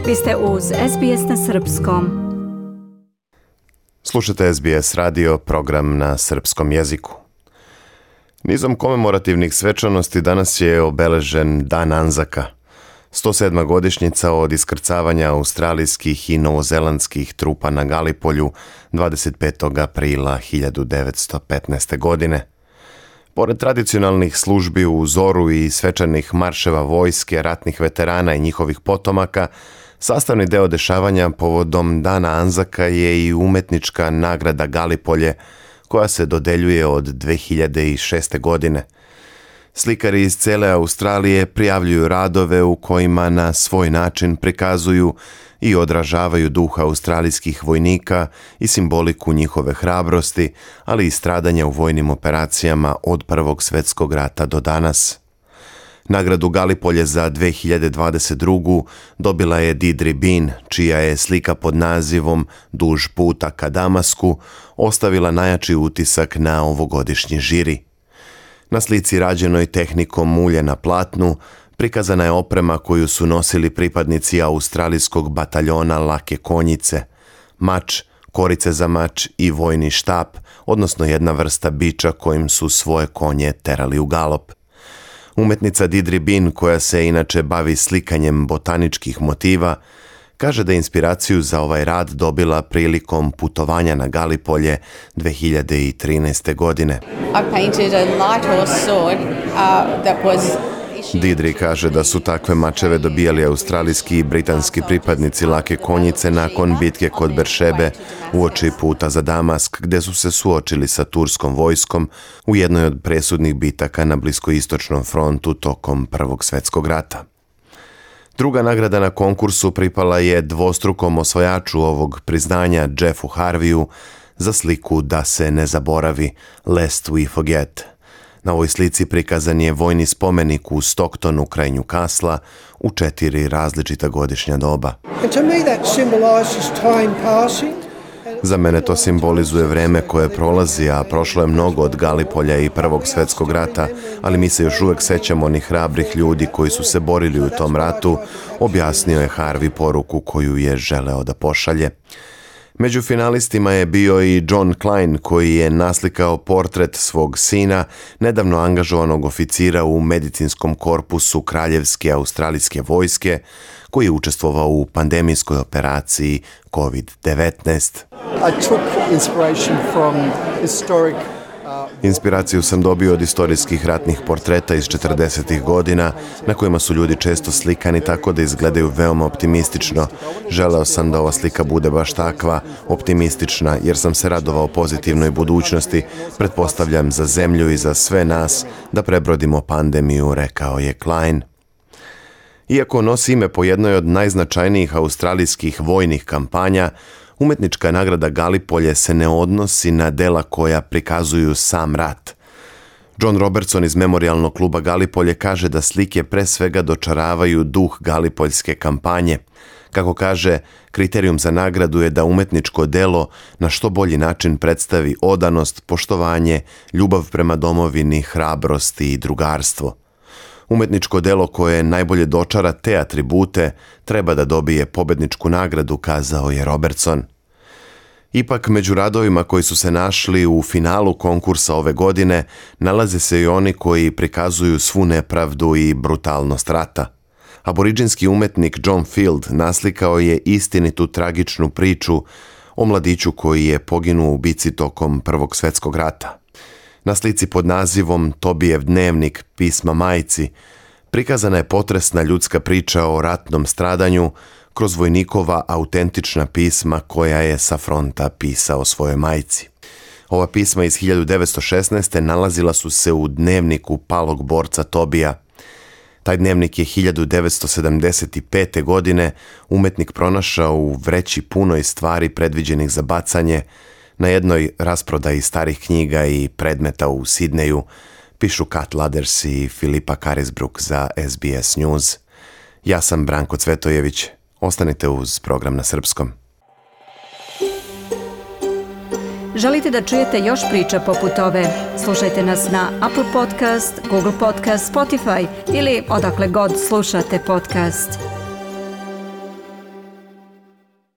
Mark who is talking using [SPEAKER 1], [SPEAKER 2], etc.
[SPEAKER 1] Vi ste uz SBS na Srpskom.
[SPEAKER 2] Slušate SBS radio, program na srpskom jeziku. Nizom komemorativnih svečanosti danas je obeležen Dan Anzaka, 107. godišnjica od iskrcavanja australijskih i novozelandskih trupa na Galipolju 25. aprila 1915. godine. Pored tradicionalnih službi u Zoru i svečanih marševa vojske, ratnih veterana i njihovih potomaka, sastavni deo dešavanja povodom Dana Anzaka je i umetnička nagrada Galipolje, koja se dodeljuje od 2006. godine. Slikari iz cele Australije prijavljuju radove u kojima na svoj način prikazuju i odražavaju duh australijskih vojnika i simboliku njihove hrabrosti, ali i stradanja u vojnim operacijama od Prvog svjetskog rata do danas. Nagradu Galipolje za 2022. dobila je Deirdre Bean, čija je slika pod nazivom Duž puta ka Damasku ostavila najjači utisak na ovogodišnji žiri. Na slici rađenoj tehnikom mulje na platnu prikazana je oprema koju su nosili pripadnici australijskog bataljona lake konjice, mač, korice za mač i vojni štap, odnosno jedna vrsta biča kojim su svoje konje terali u galop. Umetnica Deirdre Bean, koja se inače bavi slikanjem botaničkih motiva, kaže da je inspiraciju za ovaj rad dobila prilikom putovanja na Galipolje 2013. godine. Deirdre kaže da su takve mačeve dobijali australijski i britanski pripadnici lake konjice nakon bitke kod Beršebe uoči puta za Damask, gdje su se suočili sa turskom vojskom u jednoj od presudnih bitaka na Bliskoistočnom frontu tokom Prvog svjetskog rata. Druga nagrada na konkursu pripala je dvostrukom osvajaču ovog priznanja Jeffu Harveyu za sliku Da se ne zaboravi, Lest we forget. Na ovoj slici prikazan je vojni spomenik u Stocktonu kraj Newcastle u 4 različita godišnja doba. Za mene to simbolizuje vreme koje prolazi, a prošlo je mnogo od Galipolja i Prvog svjetskog rata, ali mi se još uvijek sećamo onih hrabrih ljudi koji su se borili u tom ratu, objasnio je Harvey poruku koju je želeo da pošalje. Među finalistima je bio i John Klein, koji je naslikao portret svog sina, nedavno angažovanog oficira u medicinskom korpusu Kraljevske australijske vojske, koji je učestvovao u pandemijskoj operaciji COVID-19. Inspiraciju sam dobio od istorijskih ratnih portreta iz 40. godina, na kojima su ljudi često slikani tako da izgledaju veoma optimistično. Želeo sam da ova slika bude baš takva, optimistična, jer sam se radovao pozitivnoj budućnosti, pretpostavljam za zemlju i za sve nas, da prebrodimo pandemiju, rekao je Klein. Iako nosi ime po jednoj od najznačajnijih australijskih vojnih kampanja, umetnička nagrada Galipolje se ne odnosi na dela koja prikazuju sam rat. John Robertson iz Memorialnog kluba Galipolje kaže da slike pre svega dočaravaju duh galipoljske kampanje. Kako kaže, kriterijum za nagradu je da umetničko delo na što bolji način predstavi odanost, poštovanje, ljubav prema domovini, hrabrost i drugarstvo. Umetničko delo koje najbolje dočara te atribute treba da dobije pobedničku nagradu, kazao je Robertson. Ipak, među radovima koji su se našli u finalu konkursa ove godine, nalaze se i oni koji prikazuju svu nepravdu i brutalnost rata. Aboriđinski umetnik John Field naslikao je istinitu tragičnu priču o mladiću koji je poginuo u bici tokom Prvog svjetskog rata. Na slici pod nazivom Tobijev dnevnik, pisma majci, prikazana je potresna ljudska priča o ratnom stradanju kroz vojnikova autentična pisma koja je sa fronta pisao svojoj majci. Ova pisma iz 1916. nalazila su se u dnevniku palog borca Tobija. Taj dnevnik je 1975. godine umetnik pronašao u vreći punoj stvari predviđenih za bacanje na jednoj rasprodaji starih knjiga i predmeta u Sidneju, pišu Kat Laders i Filipa Carisbrook za SBS News. Ja sam Branko Cvetojević. Ostanite uz program na srpskom.
[SPEAKER 1] Želite da čujete još priča poput ove? Slušajte nas na Apple Podcast, Google Podcast, Spotify ili odakle god slušate podcast.